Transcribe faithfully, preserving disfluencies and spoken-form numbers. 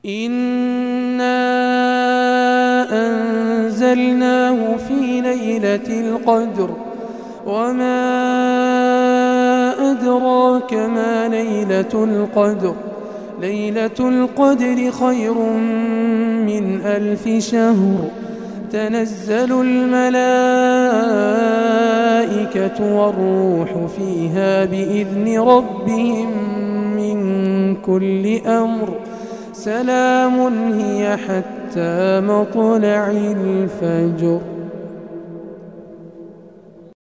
إنا أنزلناه في ليلة القدر وما أدراك ما ليلة القدر ليلة القدر خير من ألف شهر تنزل الملائكة والروح فيها بإذن ربهم من كل أمر سلام هي حتى مطلع الفجر.